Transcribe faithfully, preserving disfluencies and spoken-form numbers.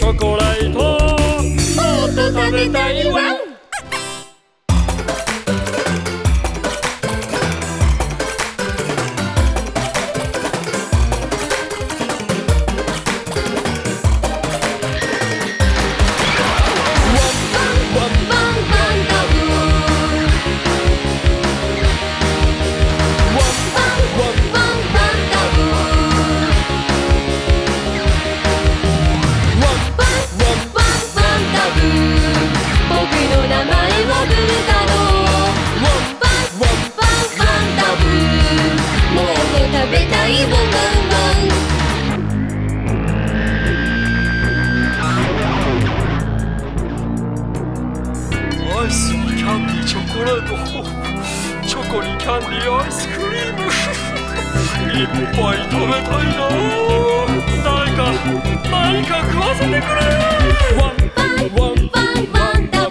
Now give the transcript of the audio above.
チョコレートもっと食べたいワン。アイスにキャンディーチョコレート、チョコにキャンディーアイスクリームいっぱい食べたいな。誰か何か食わせてくれ。ワンワンワンワンダ